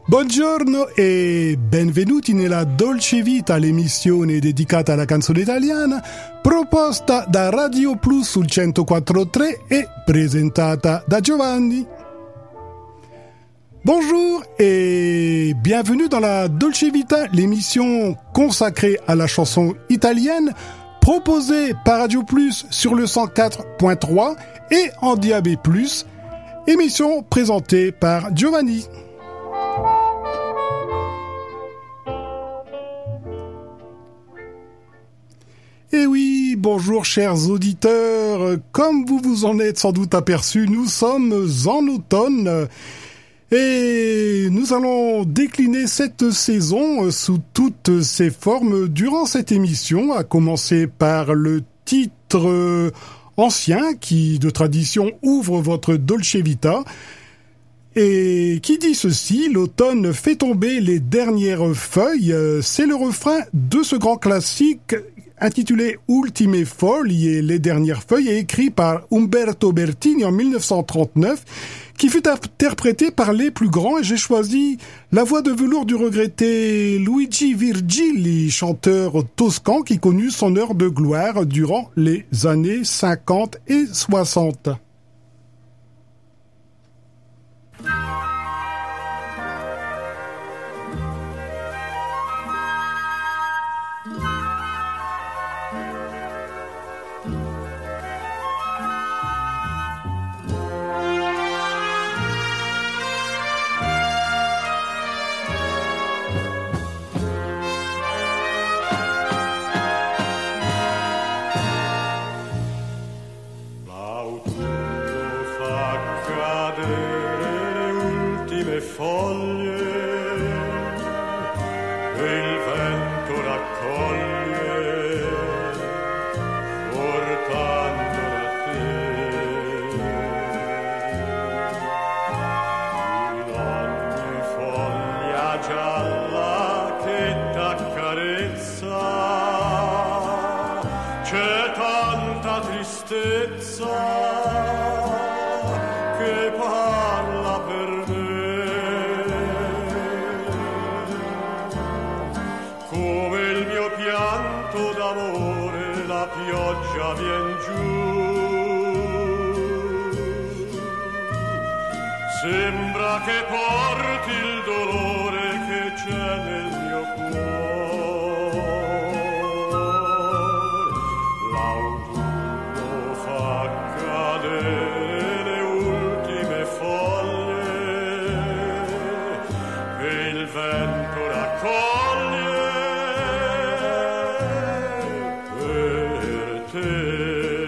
Buongiorno e benvenuti nella Dolce Vita, l'emissione dedicata alla canzone italiana, proposta da Radio Plus sul 104.3 e presentata da Giovanni. Bonjour et bienvenue dans la Dolce Vita, l'émission consacrée à la chanson italienne, proposée par Radio Plus sur le 104.3 et en DAB+, émission présentée par Giovanni. Et oui, bonjour chers auditeurs, comme vous vous en êtes sans doute aperçus, nous sommes en automne et nous allons décliner cette saison sous toutes ses formes durant cette émission, à commencer par le titre ancien qui, de tradition, ouvre votre Dolce Vita et qui dit ceci: l'automne fait tomber les dernières feuilles. C'est le refrain de ce grand classique intitulé Ultime Foglie et les dernières feuilles, écrit par Umberto Bertini en 1939, qui fut interprété par les plus grands, et j'ai choisi la voix de velours du regretté Luigi Virgili, chanteur toscan qui connut son heure de gloire durant les années 50 et 60. Sembra che porti il dolore che c'è nel mio cuore. L'autunno fa cadere le ultime foglie e il vento raccoglie per te.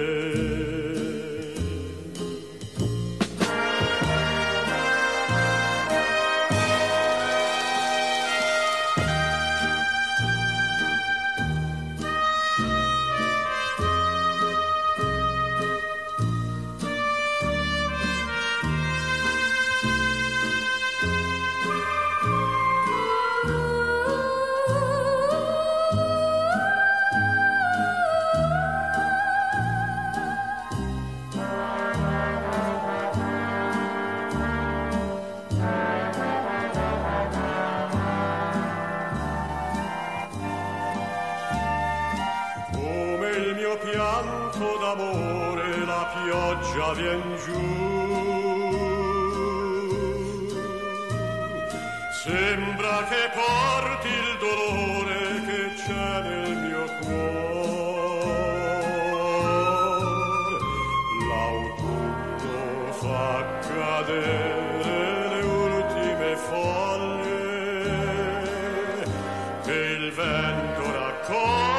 D'amore la pioggia vien giù, sembra che porti il dolore che c'è nel mio cuore. L'autunno fa cadere le ultime foglie che il vento raccoglie.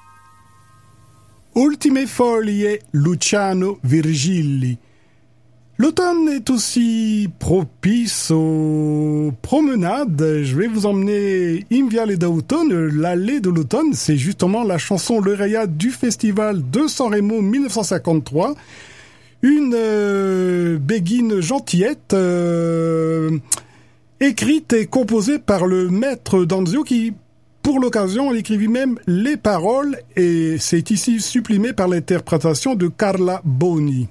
Ultime Foglie, Luciano Virgili. L'automne est aussi propice aux promenades. Je vais vous emmener in Viale d'automne, l'allée de l'automne. C'est justement la chanson lauréate du festival de San Remo 1953. Une béguine gentillette, écrite et composée par le maître D'Anzio qui, pour l'occasion, écrivit même les paroles et c'est ici supprimé par l'interprétation de Carla Boni.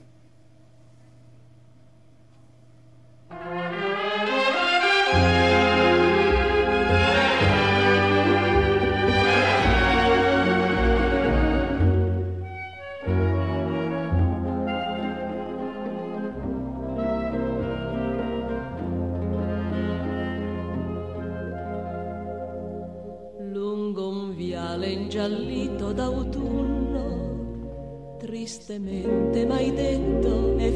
Ingiallito d'autunno, tristemente m'hai detto è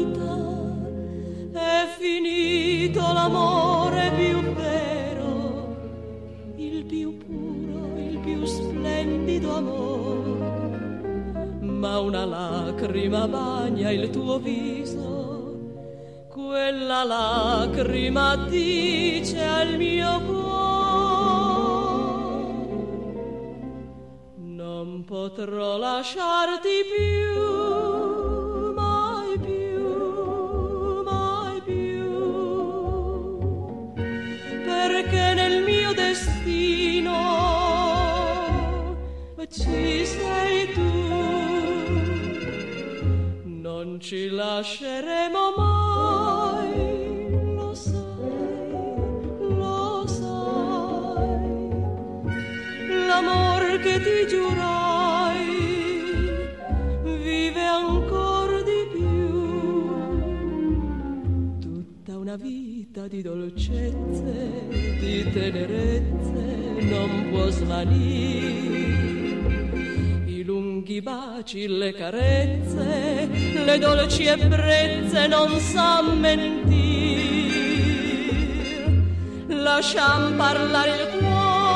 finito l'amore più vero, il più puro, il più splendido amore, ma una lacrima bagna il tuo viso, quella lacrima dice al mio cuore non potrò lasciarti più, mai più, perché nel mio destino ci sei tu, non ci lasceremo mai, lo sai, l'amor che ti giurai vive ancor di più, tutta una vita di dolcezze, di tenerezze non può svanire, i lunghi baci, le carezze, le dolci ebbrezze non sa mentir, lasciam parlare il cuore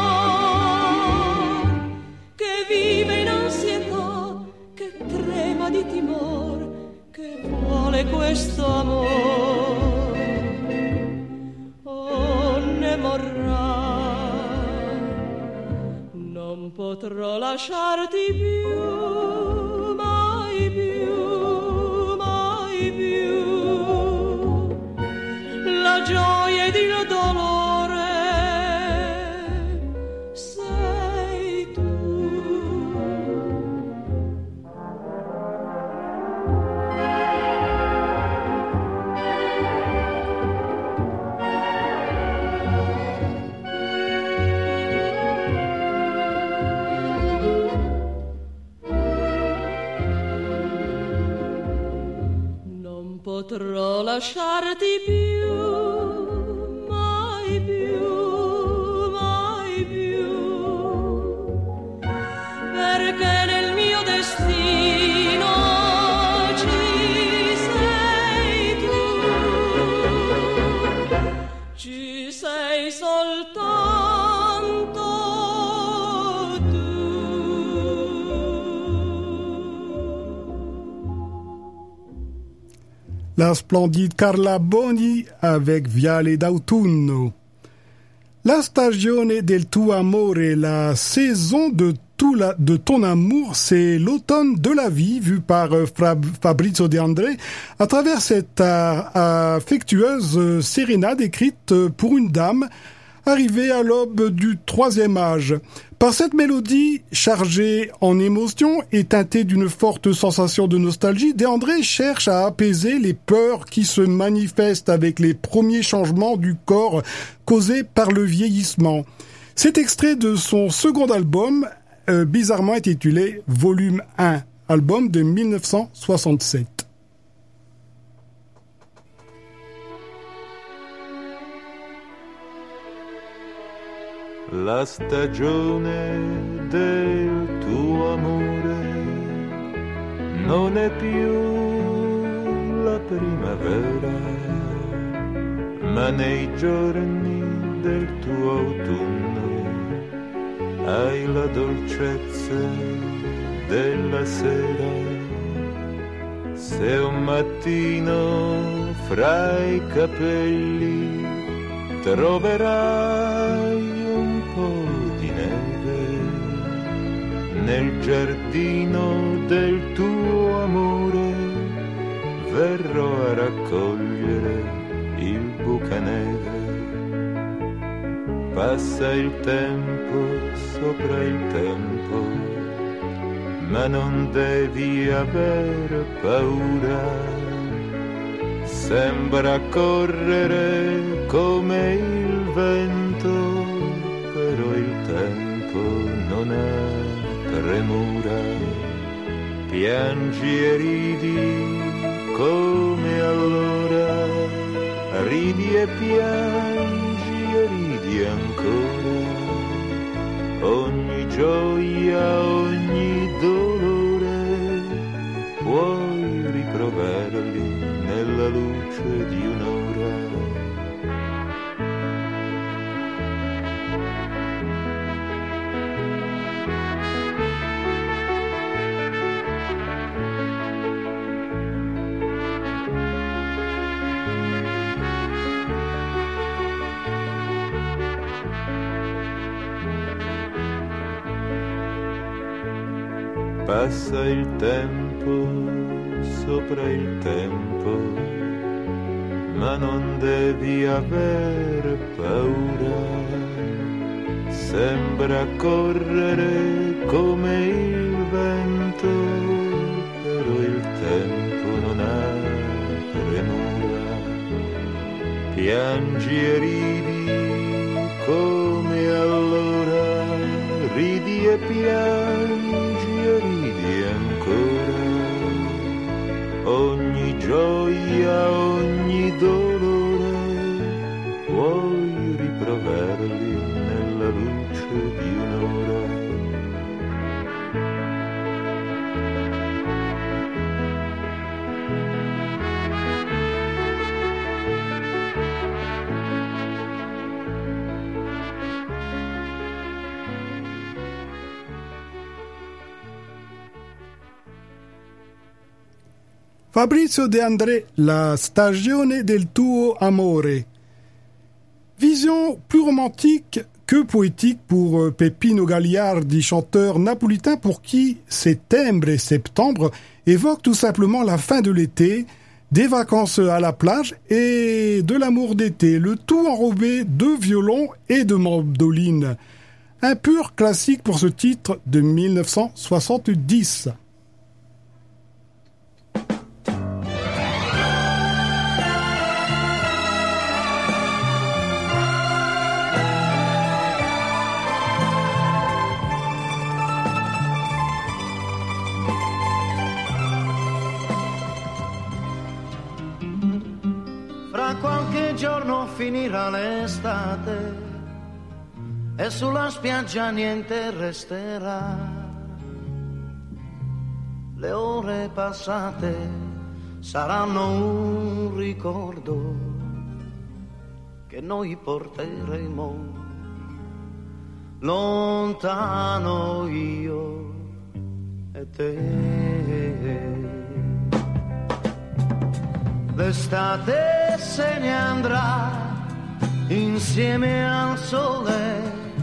vive in ansietà, che trema di timor, che vuole questo amor. Oh, ne morrà, non potrò lasciarti più, mai più, la gioia ed il dolore. Potrò lasciarti più, mai più, perché nel mio destino ci sei tu, ci sei soltanto tu. La splendide Carla Boni avec Viale d'autunno. La stagione del tuo amore, la saison de ton amour, c'est l'automne de la vie vu par Fabrizio De André à travers cette affectueuse sérénade écrite pour une dame arrivée à l'aube du troisième âge. Par cette mélodie chargée en émotions et teintée d'une forte sensation de nostalgie, De André cherche à apaiser les peurs qui se manifestent avec les premiers changements du corps causés par le vieillissement. C'est extrait de son second album, bizarrement intitulé Volume 1, album de 1967. La stagione del tuo amore non è più la primavera, ma nei giorni del tuo autunno hai la dolcezza della sera. Se un mattino fra i capelli troverai un po' di neve nel giardino del tuo amore, verrò a raccogliere il bucaneve. Passa il tempo sopra il tempo, ma non devi aver paura. Sembra correre come il vento, però il tempo non ha premura. Piangi e ridi come allora, ridi e piangi e ridi ancora. Ogni gioia, ogni dolore puoi riproverli nella luce di un'ora. Passa il tempo sopra il tempo, ma non devi aver paura. Sembra correre come il vento, però il tempo non ha premura. Piangi e ridi come allora, ridi e piangi e ridi ancora. Ogni gioia, ogni dolore puoi riproverli nella luce di un'ora. Fabrizio De André, La stagione del tuo amore. Vision plus romantique que poétique pour Peppino Gagliardi, chanteur napolitain pour qui septembre et septembre évoquent tout simplement la fin de l'été, des vacances à la plage et de l'amour d'été, le tout enrobé de violon et de mandoline. Un pur classique pour ce titre de 1970. Qualche giorno finirà l'estate e sulla spiaggia niente resterà. Le ore passate saranno un ricordo che noi porteremo lontano io e te. L'estate se ne andrà insieme al sole,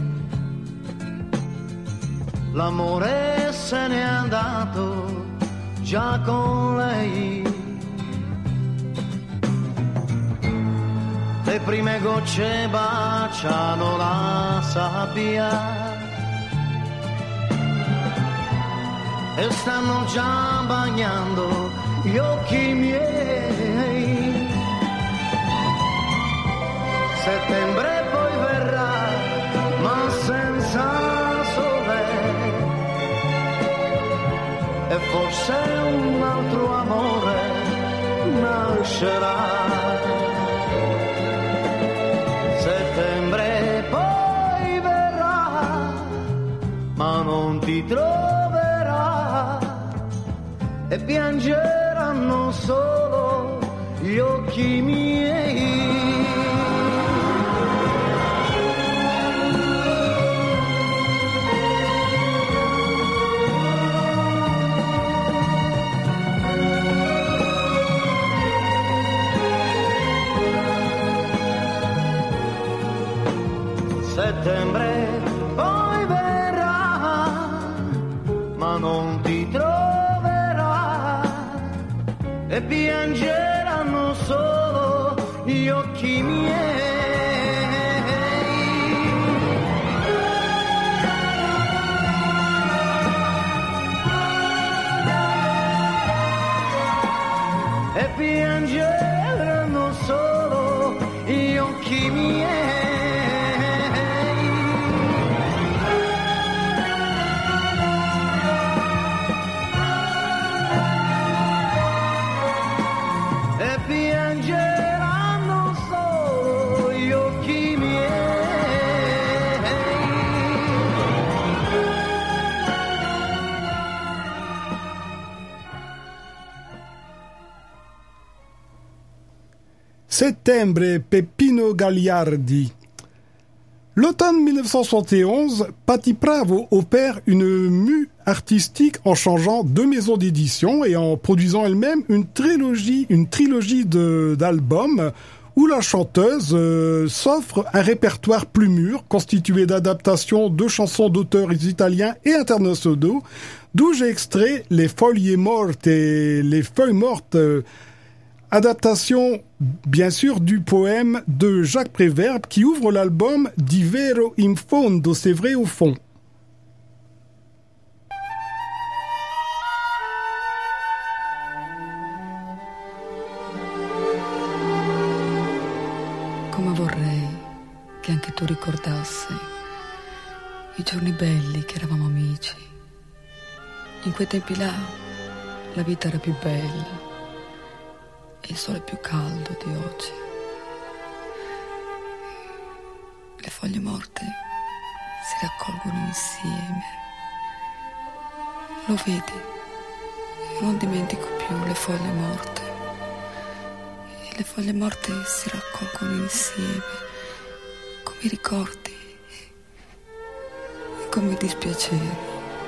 l'amore se n'è andato già con lei. Le prime gocce baciano la sabbia e stanno già bagnando gli occhi miei. Settembre poi verrà, ma senza sole, e forse un altro amore nascerà. Settembre poi verrà, ma non ti troverà, e piangeranno solo gli occhi miei. non ti troverà e piangeranno solo gli occhi miei. E piangeranno solo gli occhi miei. E piangeranno solo gli occhi miei. Settembre, Peppino Gagliardi. L'automne 1971, Patti Pravo opère une mue artistique en changeant 2 maisons d'édition et en produisant elle-même une trilogie d'albums où la chanteuse s'offre un répertoire plus mûr constitué d'adaptations de chansons d'auteurs italiens et internationaux, d'où j'ai extrait Les Foglie Morte et Les Feuilles Mortes, adaptation, bien sûr, du poème de Jacques Préverbe qui ouvre l'album Di Vero in Fondo, c'est vrai au fond. Come vorrei che anche tu ricordassi i giorni belli che eravamo amici. In quei tempi là la vita era più bella. Il sole più caldo di oggi. Le foglie morte si raccolgono insieme. Lo vedi? Non dimentico più le foglie morte. E le foglie morte si raccolgono insieme come i ricordi e come i dispiaceri.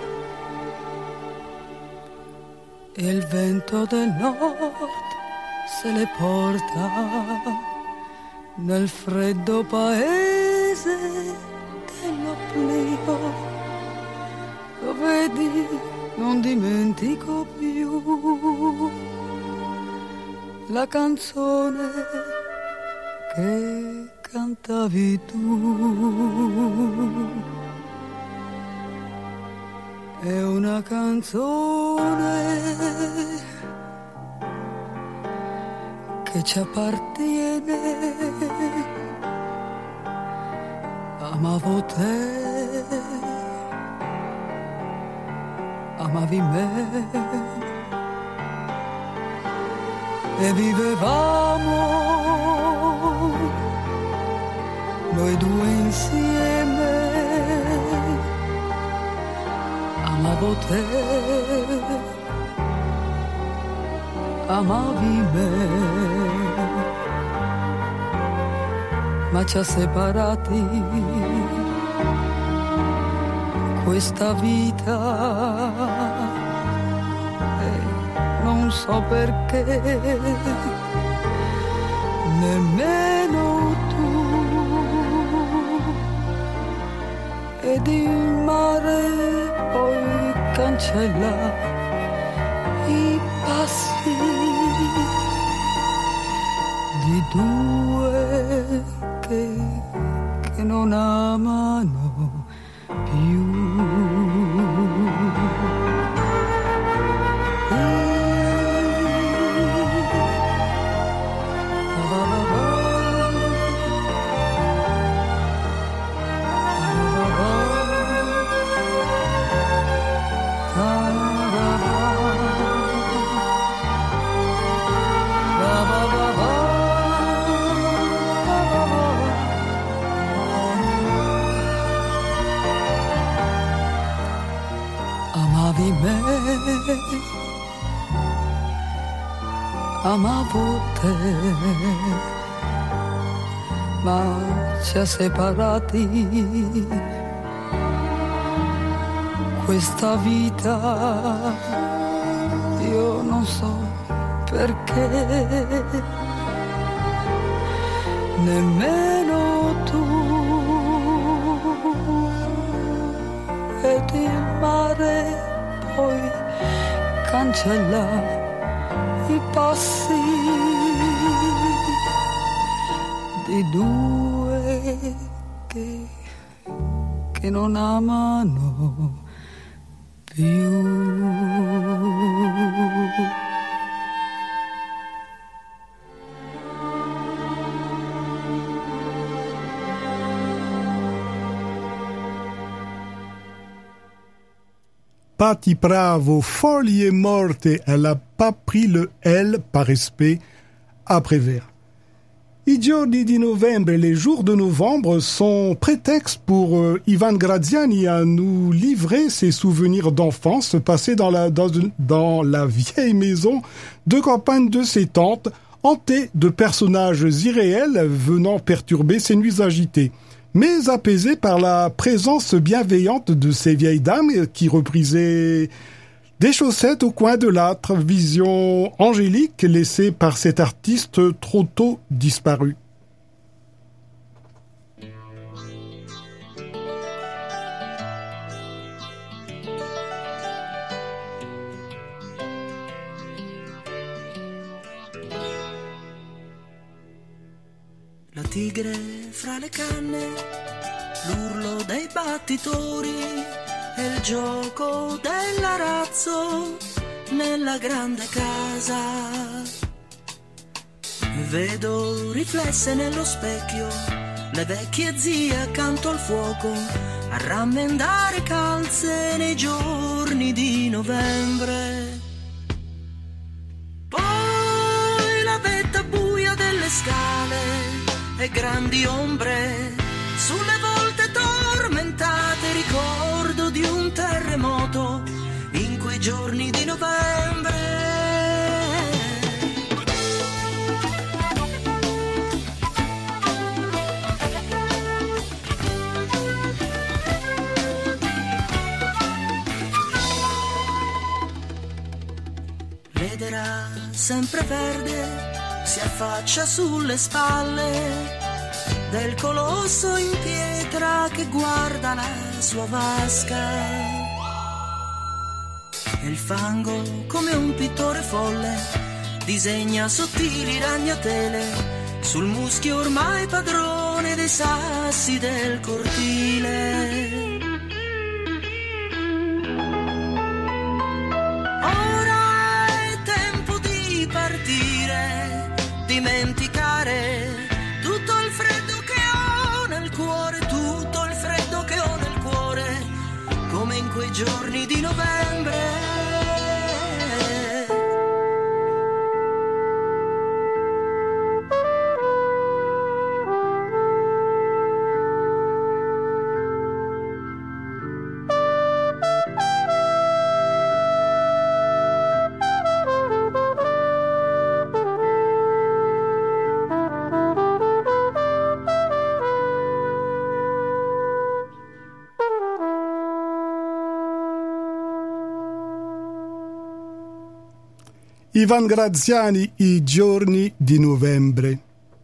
E il vento del nord se le porta nel freddo paese dell'oblio. Lo vedi, non dimentico più la canzone che cantavi tu. È una canzone che ci appartiene. Amavo te, amavi me e vivevamo noi due insieme. Amavo te, amavi me, ma ci ha separati questa vita e non so perché, nemmeno tu. Ed il mare poi cancella i passi di due che non amano più. Amavi me, amavo te, ma ci ha separati questa vita. Io non so perché, nemmeno tu. Ed il mare poi cancella i passi di due che non amano più. Patti Bravo, folle et morte, elle n'a pas pris le L par respect à Prévert. I giorni di novembre, les jours de novembre sont prétexte pour Ivan Graziani à nous livrer ses souvenirs d'enfance passés dans la vieille maison de campagne de ses tantes, hantée de personnages irréels venant perturber ses nuits agitées, mais apaisée par la présence bienveillante de ces vieilles dames qui reprisaient des chaussettes au coin de l'âtre, vision angélique laissée par cet artiste trop tôt disparu. La tigre fra le canne, l'urlo dei battitori e il gioco dell'arazzo nella grande casa. Vedo riflesse nello specchio le vecchie zie accanto al fuoco a rammendare calze nei giorni di novembre. Poi la vetta buia delle scale e grandi ombre sulle volte tormentate, ricordo di un terremoto in quei giorni di novembre. L'edera sempre verde si affaccia sulle spalle del colosso in pietra che guarda la sua vasca. E il fango, come un pittore folle, disegna sottili ragnatele sul muschio ormai padrone dei sassi del cortile. Ora è tempo di partire, dimenticare tutto il freddo che ho nel cuore, tutto il freddo che ho nel cuore, come in quei giorni di novembre. Ivan Graziani, I giorni di novembre.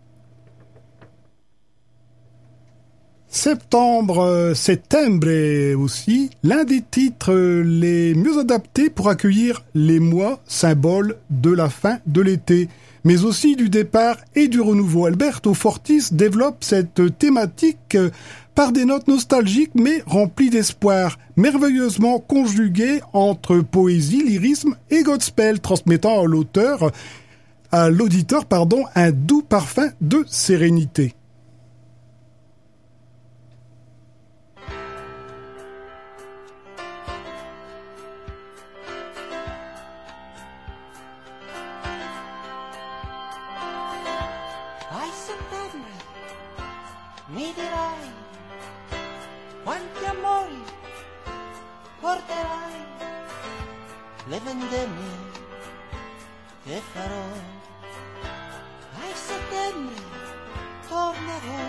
Septembre aussi, l'un des titres les mieux adaptés pour accueillir les mois symboles de la fin de l'été, mais aussi du départ et du renouveau. Alberto Fortis développe cette thématique par des notes nostalgiques mais remplies d'espoir, merveilleusement conjuguées entre poésie, lyrisme et gospel, transmettant à l'auditeur, un doux parfum de sérénité. Ai settembre mi dirai quanti amori porterai, le vendemmie che farò. Ai settembre tornerò,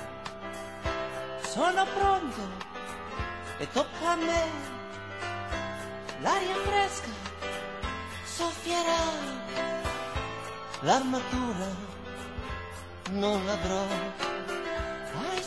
sono pronto e tocca a me, l'aria fresca soffierà, l'armatura non l'avrò. Ai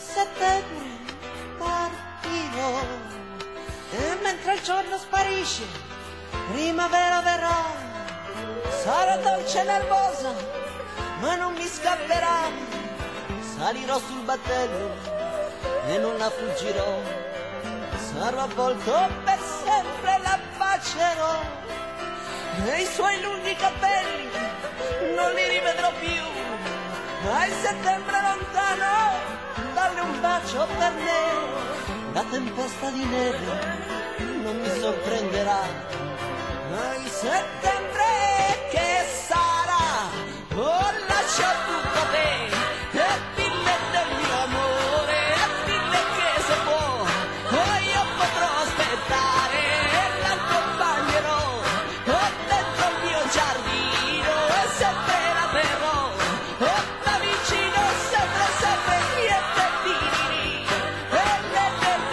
settembre partirò e mentre il giorno sparisce primavera verrà, sarò dolce e nervosa, ma non mi scapperà, salirò sul battello e non la fuggirò, sarò avvolto per sempre, la bacerò, e i suoi lunghi capelli non li rivedrò più, ma il settembre lontano, dalle un bacio per me, la tempesta di neve non mi sorprenderà, ma il settembre che sarà, oh lascia tutto a te, e dille del mio amore, e dille che se può, oh io potrò aspettare, e l'accompagnerò, oh dentro il mio giardino, e sempre la terrò, oh da vicino, sempre, sempre, niente di lì, e le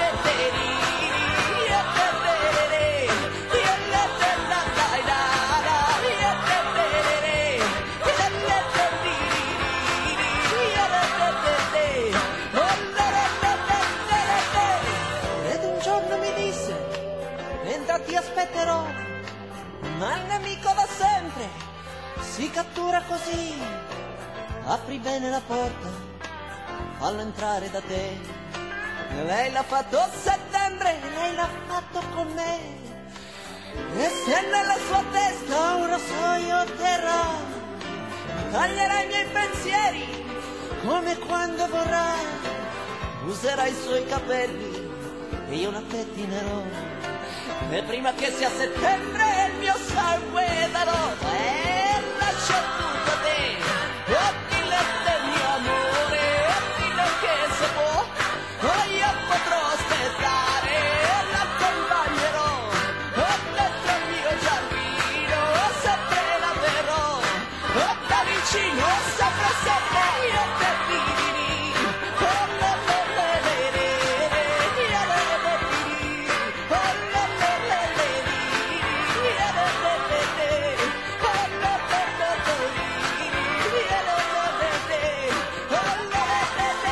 ti aspetterò, ma il nemico da sempre si cattura così, apri bene la porta, fallo entrare da te, e lei l'ha fatto a settembre, lei l'ha fatto con me, e se nella sua testa un rasoio terrà, taglierà i miei pensieri come quando vorrà, userà i suoi capelli e io la pettinerò, e prima che sia settembre il mio sangue darò, e lascio tutto a te, e dille del mio amore, e dille che se può, oh io potrò aspettare, e l'accompagnerò, oh dentro il mio giardino, oh sempre la verrò, oh da vicino, sempre, sempre, io te dirì, oh le le le le le, io le le dirì, oh le le le le le, io le le le le, oh le le le le le, io le le le le, oh le le le le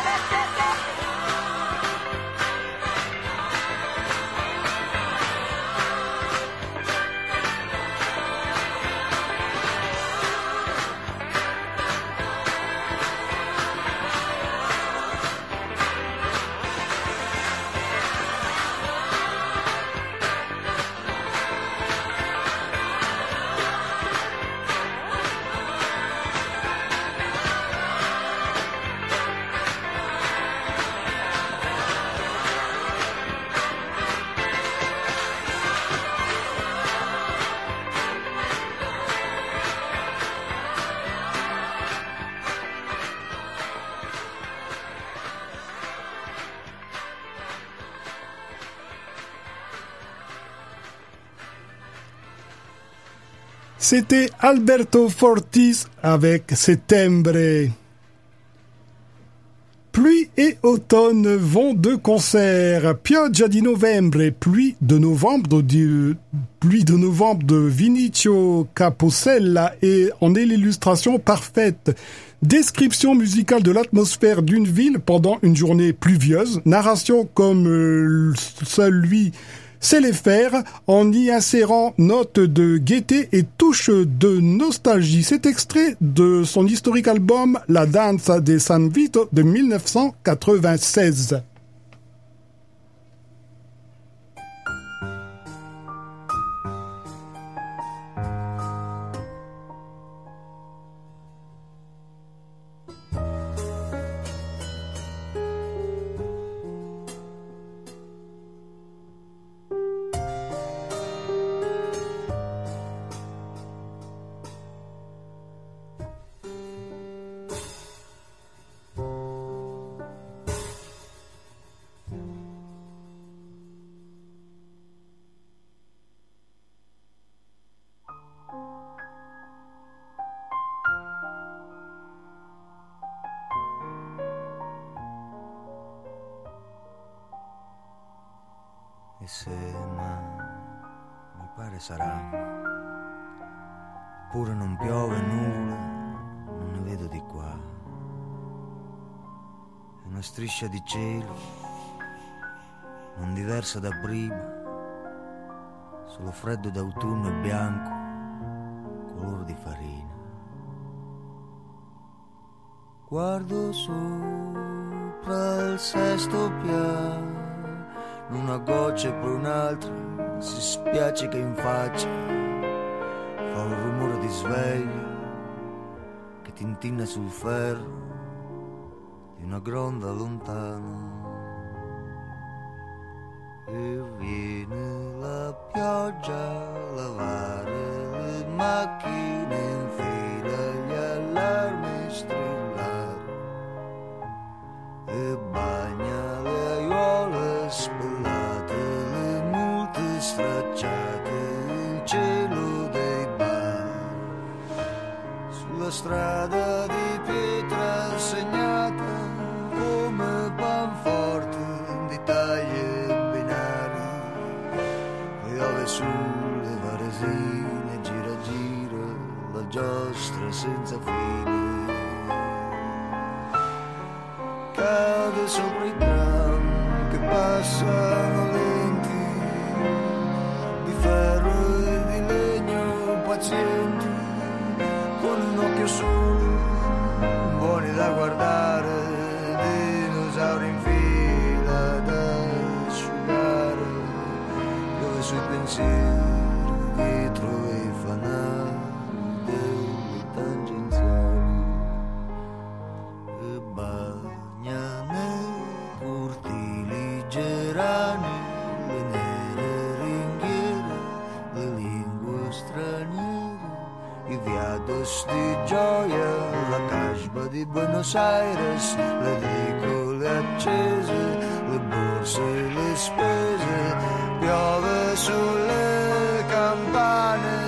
C'était Alberto Fortis avec Settembre. Pluie et automne vont de concert. Pioggia di novembre, pluie de novembre de Vinicio Capossela et en est l'illustration parfaite. Description musicale de l'atmosphère d'une ville pendant une journée pluvieuse. Narration comme seul lui sait les faire, en y insérant notes de gaieté et touches de nostalgie. C'est extrait de son historique album La Danza de San Vito de 1996. Se ma mi pare sarà, pure non piove nulla, non ne vedo di qua, è una striscia di cielo non diversa da prima, solo freddo d'autunno e bianco, color di farina. Guardo sopra il sesto piano, una goccia e poi un'altra, si spiace che in faccia fa un rumore di sveglio che tintinna sul ferro di una gronda lontana. E viene la pioggia a lavare le macchine in fila, gli allarmi strillare, e bagna le aiuole spellate, le multe stracciate, il cielo dei bar, sulla strada di pietra segnata come panforte di taglie binari, piove sulle varesine, gira gira la giostra senza fine, cade sopra i tram che passano lenti, di ferro e di legno pazienti, con un occhio solo, buoni da guardare, dinosauri in fila da asciugare, dove sui pensieri dietro i fanali delle tangenziali, e bagna nei cortili gerani le nere ringhiere, le lingue straniere, i viados di gioia, la casba di Buenos Aires, le edicole accese, le borse e le spese, piove sulle campane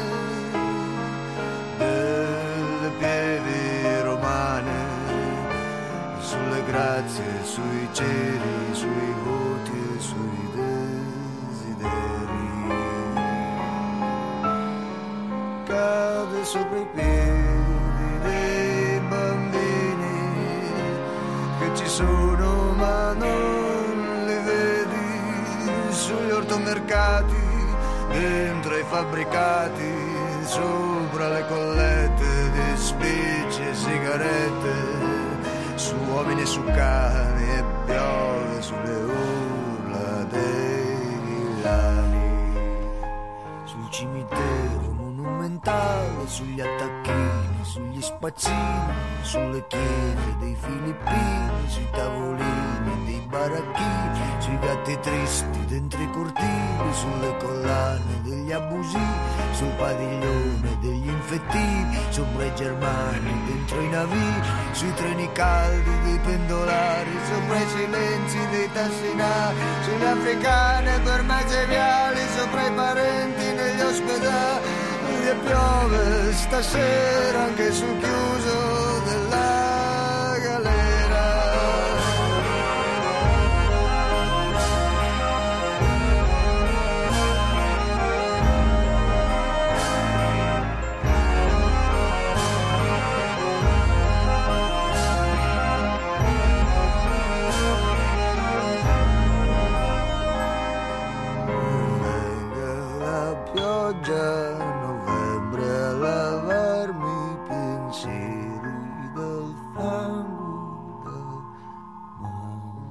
delle pievi romane, sulle grazie, sui cieli, sui voti e sui desideri, cade sopra i piedi dei bambini che ci sono ma non li vedi, sugli ortomercati, dentro ai fabbricati, sopra le collette di spicci e sigarette, su uomini e su cani, e piove sulle urla dei villani, sul cimitero monumentale, sugli attacchini, sugli spazzini, sulle chiese dei filippini, sui tavolini dei baracchini, sui gatti tristi dentro i cortili, sulle collane degli abusivi, sul padiglione degli infettivi, sopra i germani dentro i navigli, sui treni caldi dei pendolari, sopra i silenzi dei tassinari, sulle africane per mezzo ai viali, sopra i parenti negli ospedali, e piove stasera anche sul chiuso della galera. Venga la pioggia a lavarmi i pensieri dal fango del mare.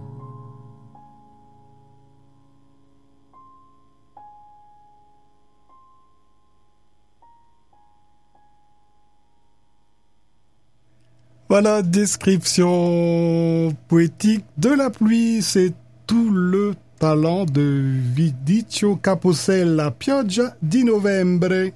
Voilà, description poétique de la pluie, c'est tout le talent de Vinicio Capossela, La pioggia di novembre.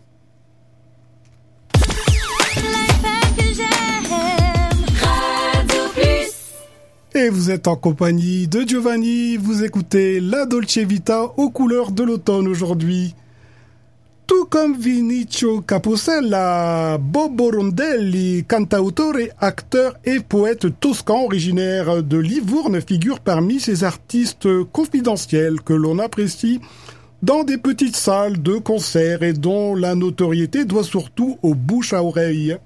Et vous êtes en compagnie de Giovanni, vous écoutez La Dolce Vita aux couleurs de l'automne aujourd'hui. Tout comme Vinicio Capossela, Bobo Rondelli, cantautore, acteur et poète toscan originaire de Livourne, figure parmi ces artistes confidentiels que l'on apprécie dans des petites salles de concert et dont la notoriété doit surtout aux bouche à oreille.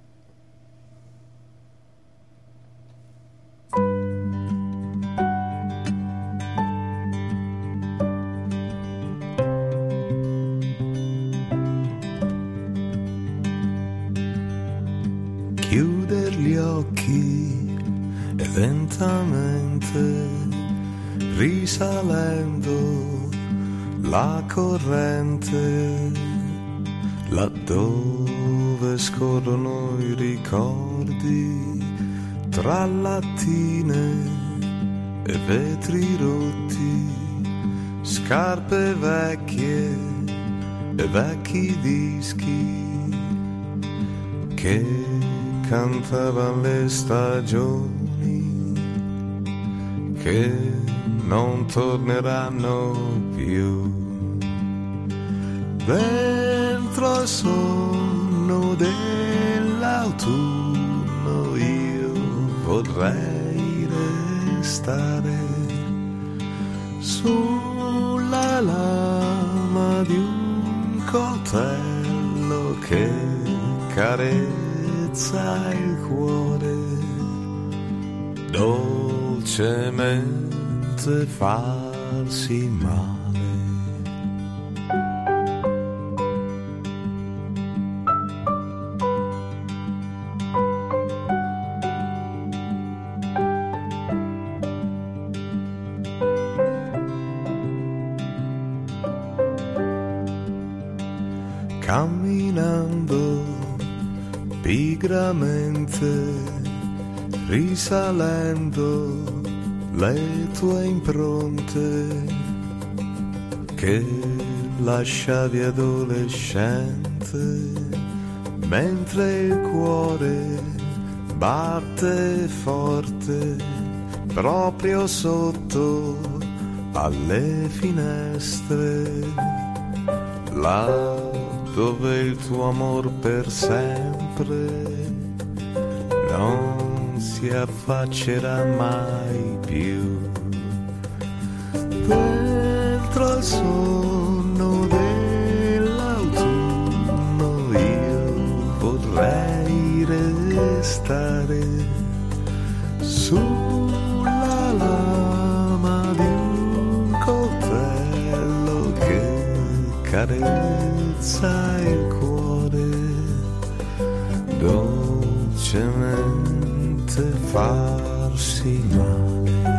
occhi e lentamente risalendo la corrente laddove scorrono i ricordi tra lattine e vetri rotti, scarpe vecchie e vecchi dischi che cantavano le stagioni che non torneranno più. Dentro il sonno dell'autunno io vorrei restare sulla lama di un coltello che carezza il cuore, dolcemente farsi male. Camminando pigramente, risalendo le tue impronte che lasciavi adolescente, mentre il cuore batte forte proprio sotto alle finestre, là dove il tuo amor per sempre non si affaccerà mai più. Dentro il sonno dell'autunno io vorrei restare sulla lama di un coltello che carezza il cuore, dolcemente farsi male.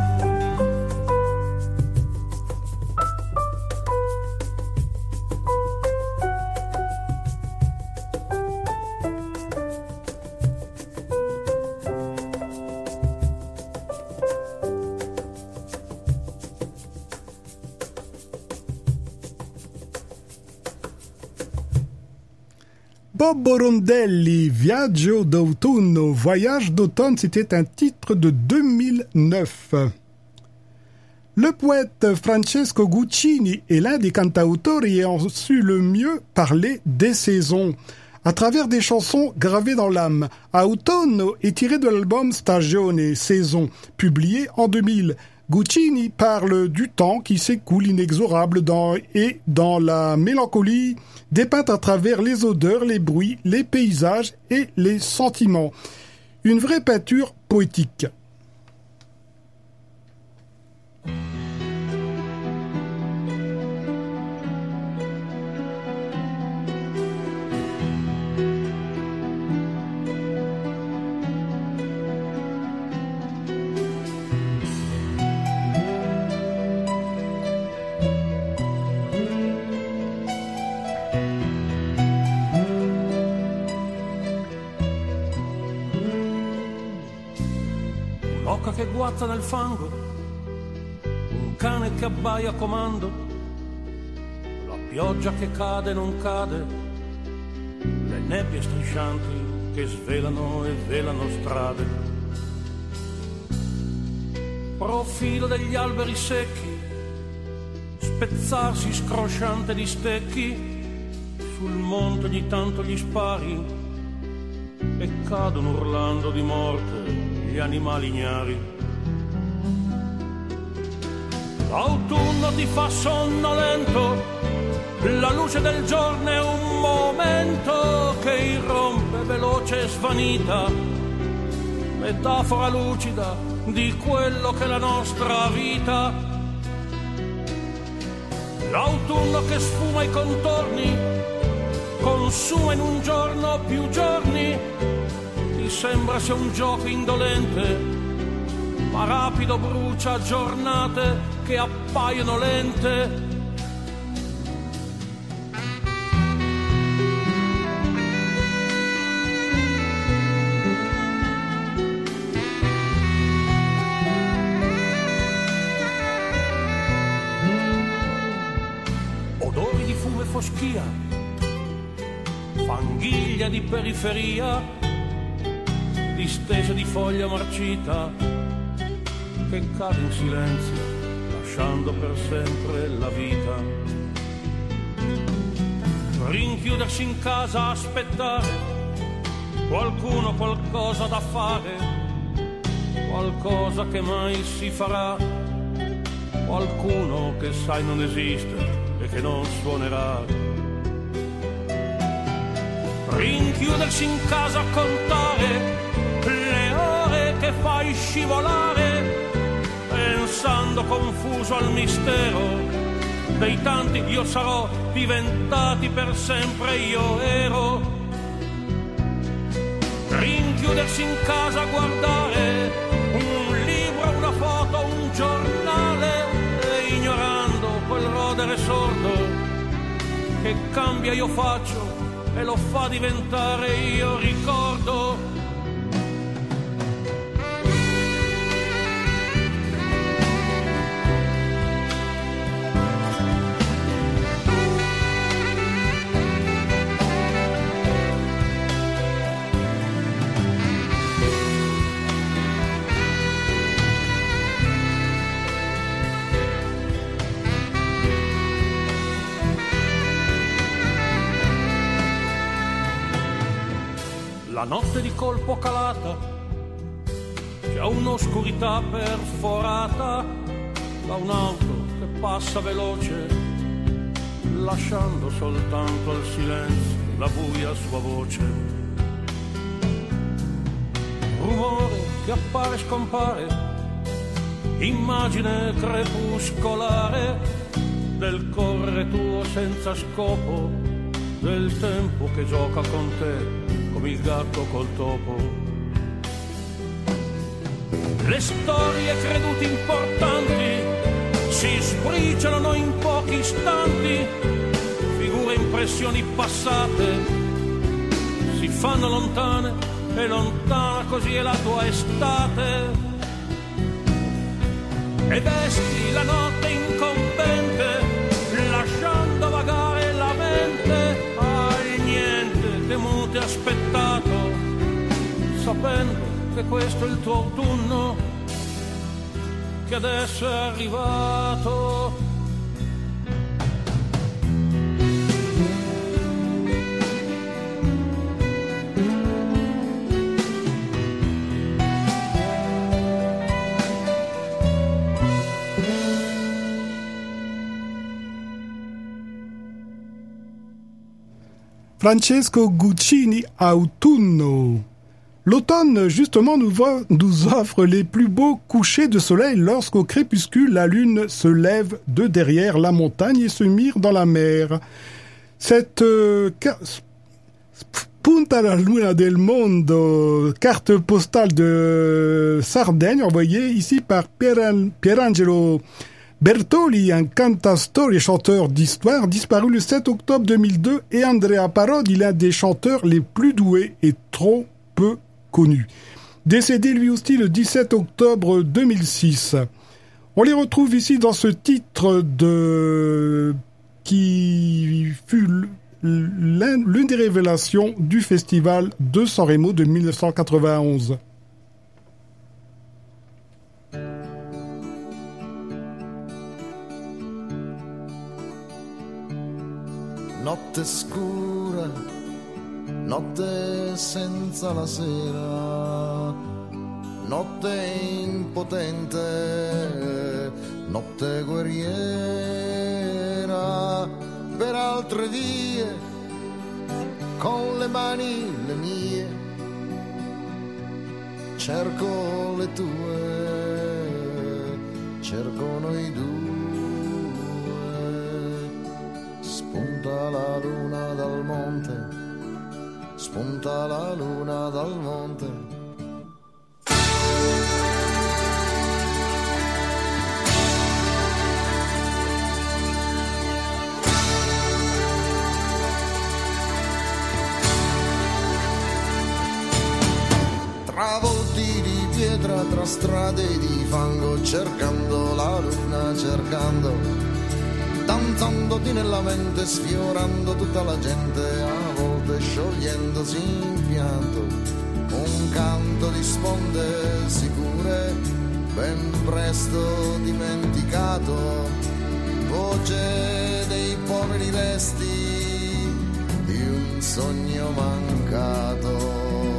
Bobo Rondelli, Viaggio d'autunno, Voyage d'automne, c'était un titre de 2009. Le poète Francesco Guccini est l'un des cantautori ayant su le mieux parler des saisons, à travers des chansons gravées dans l'âme. Autunno est tiré de l'album Stagione, Saison, publié en 2000. Guccini parle du temps qui s'écoule inexorable dans la mélancolie dépeinte à travers les odeurs, les bruits, les paysages et les sentiments. Une vraie peinture poétique. Un'oca che guazza nel fango, un cane che abbaia a comando, la pioggia che cade e non cade, le nebbie striscianti che svelano e velano strade, profilo degli alberi secchi, spezzarsi scrosciante di stecchi, sul monte ogni tanto gli spari e cadono urlando di morte gli animali ignari. L'autunno ti fa sonnolento, la luce del giorno è un momento che irrompe veloce e svanita, metafora lucida di quello che è la nostra vita. L'autunno che sfuma i contorni, consuma in un giorno più giorni, mi sembra sia un gioco indolente, ma rapido brucia giornate che appaiono lente. Odori di fumo e foschia, fanghiglia di periferia, distese di foglia marcita che cade in silenzio, lasciando per sempre la vita. Rinchiudersi in casa, aspettare qualcuno, qualcosa da fare, qualcosa che mai si farà, qualcuno che sai non esiste e che non suonerà. Rinchiudersi in casa a contare le ore che fai scivolare, pensando confuso al mistero dei tanti io sarò diventati per sempre io ero. Rinchiudersi in casa a guardare un libro, una foto, un giornale, e ignorando quel rodere sordo che cambia io faccio e lo fa diventare io ricordo. La notte di colpo calata, c'è un'oscurità perforata da un'auto che passa veloce, lasciando soltanto al silenzio la buia sua voce. Rumore che appare e scompare, immagine crepuscolare del correre tuo senza scopo, del tempo che gioca con te come il gatto col topo. Le storie credute importanti si sbriciolano in pochi istanti, figure, impressioni passate si fanno lontane e lontana così è la tua estate. E vesti la notte incombente lasciando vagare la mente al niente temuto e aspettato, sapendo che questo è il tuo autunno che adesso è arrivato. Francesco Guccini, Autunno. L'automne, justement, nous offre les plus beaux couchers de soleil lorsqu'au crépuscule, la lune se lève de derrière la montagne et se mire dans la mer. Cette Punta la Luna del Mondo, carte postale de Sardaigne, envoyée ici par Pierangelo Bertoli, un cantastorie et chanteur d'histoire, disparu le 7 octobre 2002, et Andrea Parodi, l'un des chanteurs les plus doués et trop peu connu. Décédé lui aussi le 17 octobre 2006. On les retrouve ici dans ce titre qui fut l'une des révélations du festival de Sanremo de 1991. Notte scura, notte senza la sera, notte impotente, notte guerriera, per altre vie, con le mani le mie, cerco le tue, cerco noi due. Spunta la luna dal monte, spunta la luna dal monte. Travolti di pietra tra strade di fango, cercando la luna, cercando, danzandoti nella mente, sfiorando tutta la gente, a volte sciogliendosi in pianto, un canto di sponde sicure, ben presto dimenticato, voce dei poveri resti di un sogno mancato.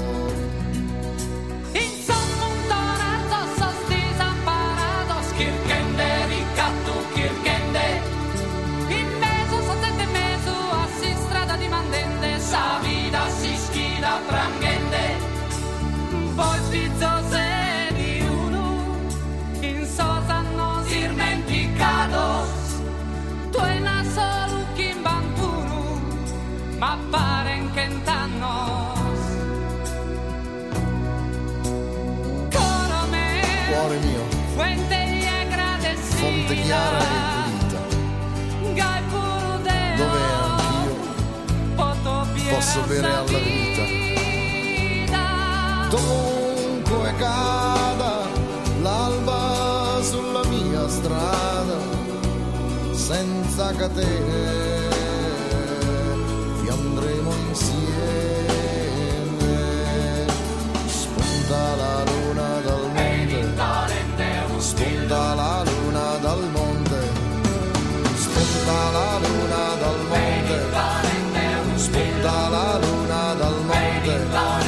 Apparen que entannos cuore mio, fuente y agradecida, fonte chiara e pulita, dove anch'io posso bere alla vita. Dovunque cada l'alba sulla mia strada, senza catene andremo insieme. Spunta la luna dal monte, spunta la luna dal monte, spunta la luna dal monte, spunta la luna dal monte.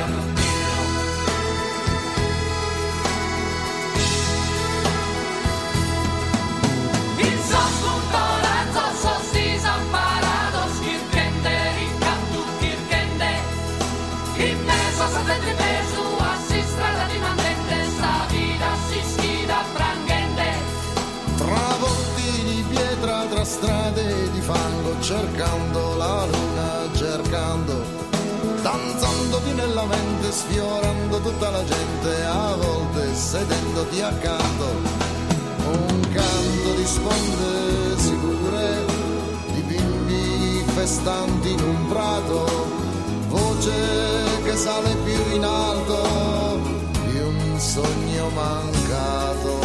Strade di fango, cercando la luna, cercando, danzandoti nella mente, sfiorando tutta la gente, a volte sedendoti accanto, un canto di sponde sicure, di bimbi festanti in un prato, voce che sale più in alto di un sogno mancato.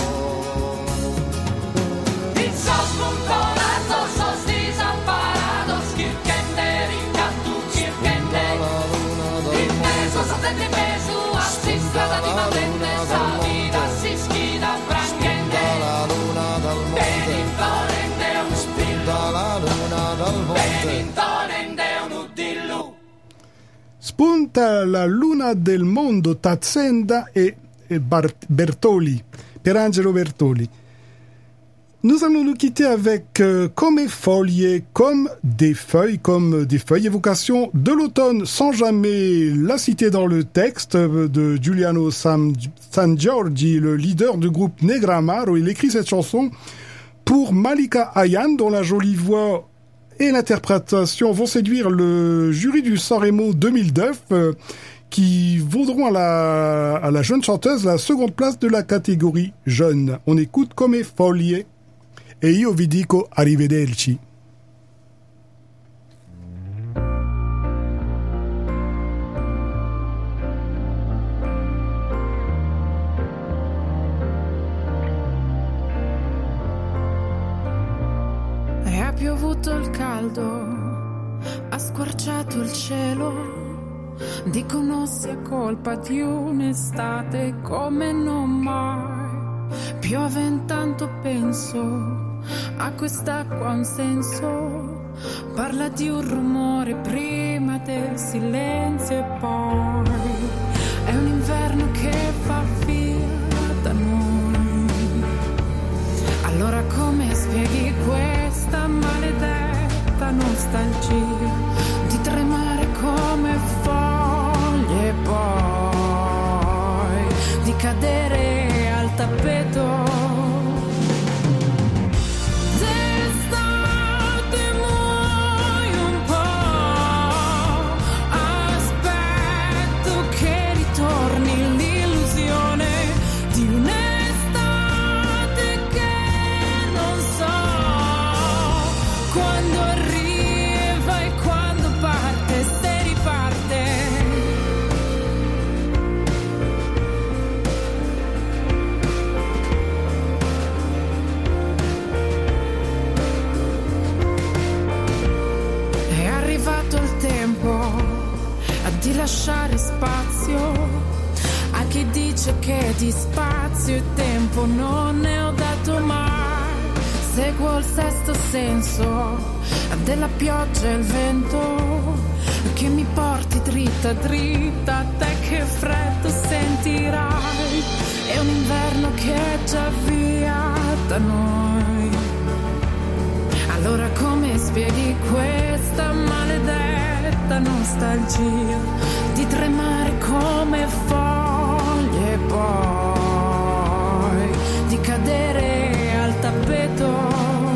Spunta la luna del mondo, Tazzenda et Bertoli, Pierangelo Bertoli. Nous allons nous quitter avec Come foglie, comme des feuilles, évocation de l'automne sans jamais la citer dans le texte de Giuliano Sangiorgi, le leader du groupe Negramaro. Il écrit cette chanson pour Malika Ayan, dont la jolie voix et l'interprétation vont séduire le jury du Sanremo 2009, qui vaudront à la jeune chanteuse la seconde place de la catégorie jeune. On écoute Come foglie. E io vi dico arrivederci. E ha piovuto il caldo, ha squarciato il cielo. Dicono sia colpa di un'estate come non mai. Piove intanto penso a quest'acqua un senso, parla di un rumore prima del silenzio e poi è un inverno che va via da noi. Allora come spieghi questa maledetta nostalgia di tremare come foglie e poi di cadere al tappeto? D'estate muoio un po', lasciare spazio a chi dice che di spazio e tempo non ne ho dato mai. Seguo il sesto senso della pioggia e il vento che mi porti dritta dritta, a te che freddo sentirai. È un inverno che è già via da noi. Allora come spieghi questa maledetta nostalgia di tremare come foglie e poi di cadere al tappeto?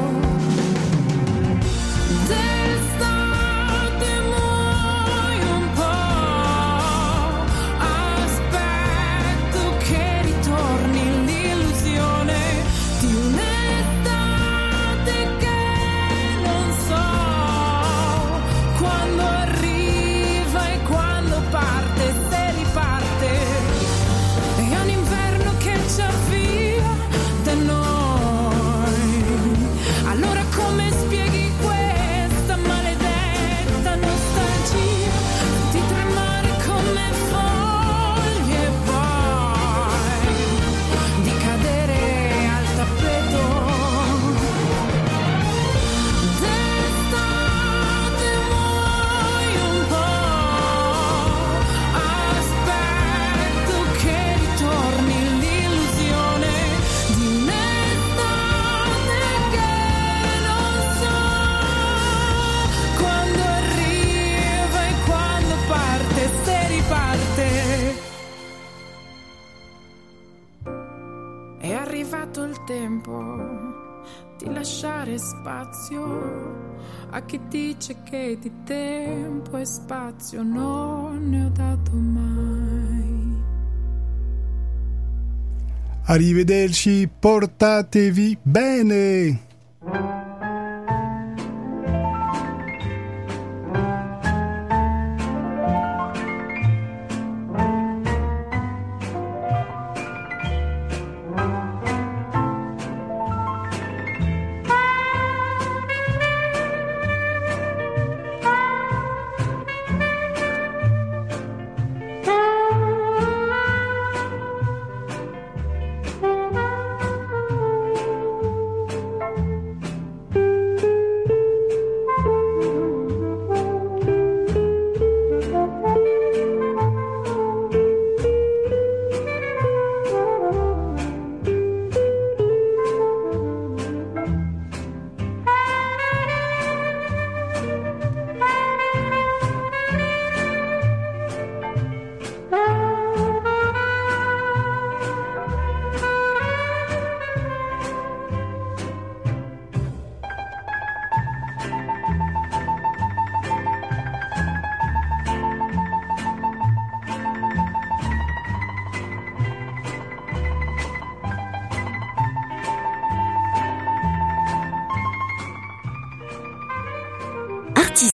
È arrivato il tempo di lasciare spazio a chi dice che di tempo e spazio non ne ho dato mai. Arrivederci, portatevi bene!